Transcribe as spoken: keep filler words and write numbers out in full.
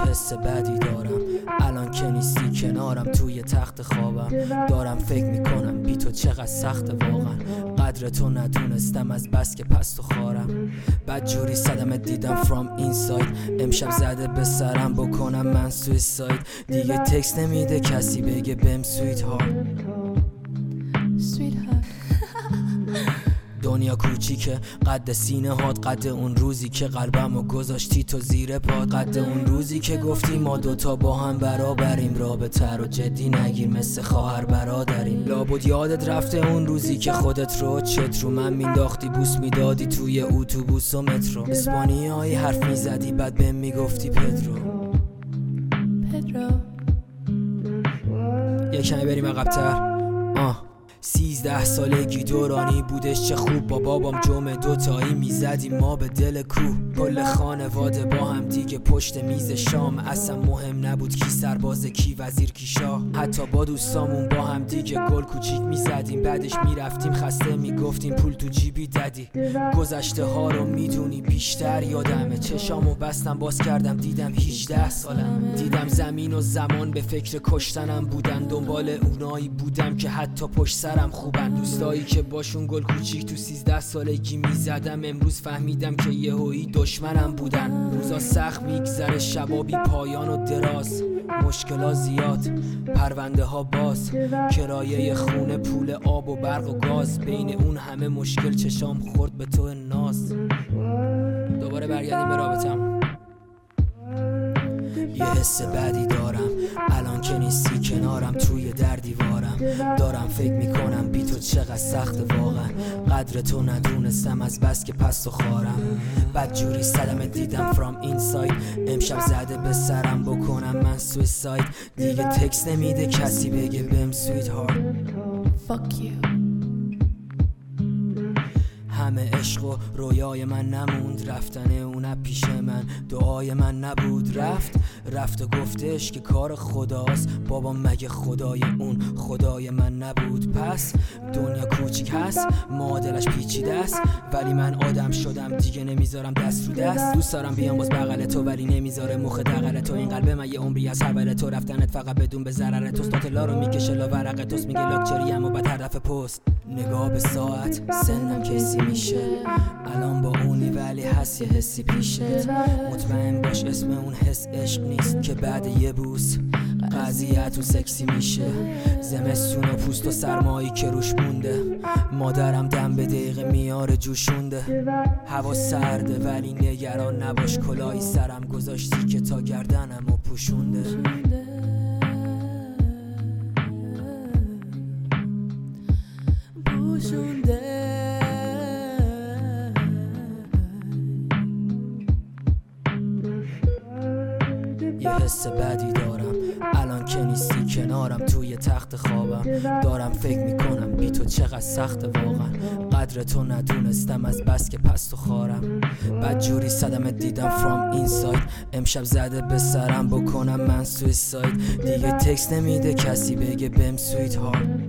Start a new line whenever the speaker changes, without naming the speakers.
حس بدی دارم الان که نیستی کنارم، توی تخت خوابم دارم فکر میکنم بی تو چقدر سخت واقعا. قدر تو ندونستم از بس که پست و خارم، بد جوری صدمت دیدم from inside. امشب زده به سرم بکنم من سویساید، دیگه تکست نمیده کسی بگه بهم سویت هارت. دنیا کوچیکه قد سینه هات، قد اون روزی که قلبمو گذاشتی تو زیر پات، قد اون روزی که گفتی ما دوتا با هم برابریم، رابطه رو جدی نگیر مثل خواهر برادریم. لابد یادت رفته اون روزی که خودت رو چت رو من مینداختی، بوس میدادی توی اتوبوس و مترو، اسپانیایی حرف میزدی بعد بهم میگفتی پدرو پدرو. یه کمی بریم عقب‌تر. آه سیزده سالگی دورانی بودش، چه خوب با بابام جمعه دوتایی میزدیم ما به دل کوه، کل خانواده با هم دیگه پشت میز شام، اصلا مهم نبود کی سرباز کی وزیر کی شاه، حتی با دوستامون با هم دیگه گل کوچیک میزدیم، بعدش میرفتیم خسته میگفتیم پول تو جیبی ددی. گذشته ها رو میدونی بیشتر یادمه، چشامو بستم باز کردم دیدم هجده سالم، دیدم زمین و زمان به فکر کشتنم بودن، دنبال اونایی بودم که حتی پشت سرم خوبن، دوستایی که باشون گل کوچیک تو سیزده سالگی میزدم، امروز فهمیدم که یهویی دشمنم بودن. روزا سخت میگذره شبا بی پایان و دراز، مشکلات زیاد پرونده ها باز، کرایه خونه پول آب و برق و گاز، بین اون همه مشکل چشام خورد به تو ناز. دوباره برگردیم به رابطم. یه حس بدی دارم الان که نیستی کنارم، توی در دیوارم دارم فکر میکنم بی تو چقدر سخت واقعا. قدر تو ندونستم از بس که پست و خارم، بد جوری صدمت دیدم from inside. امشب زده به سرم بکنم من سویساید، دیگه تکست نمیده کسی بگه بهم سویت هارت.
Fuck you.
همه عشق و رویای من نموند، رفتن اون پیش من دعای من نبود، رفت رفت و گفتش که کار خداست، بابا مگه خدای اون خدای من نبود؟ پس دنیا کوچیک هست معادلش پیچیده است، ولی من آدم شدم دیگه نمیذارم دست رو دست. دوست دارم بیام باز بغل تو ولی نمیذاره مخ دغل تو، این قلب من یه عمری از حول تو، رفتنت فقط بدون به ضرر تو، استاتلا رو میکشه لا ورق توست، میگه لاکچری اما بعد هدف پست. نگاه به ساعت سنم کسی میشه الان با اونی ولی هست یه حسی پیشت، مطمئن باش اسم اون حس عشق نیست که بعد یه بوس قضیه تو سکسی میشه. زمستون و پوست و سرمایی که روش مونده، مادرم دم به دقیقه میاره جوشونده، هوا سرده ولی نگران نباش کلاهی سرم گذاشتی که تا گردنم و پوشونده. یه حس بدی دارم الان که نیستی کنارم، توی تخت خوابم دارم فکر میکنم بی تو چقدر سخت واقعا. قدر تو ندونستم از بس که پست و خارم، بد جوری صدمت دیدم from inside. امشب زده به سرم بکنم من سویساید، دیگه تکست نمیده کسی بگه بهم سویت هارت.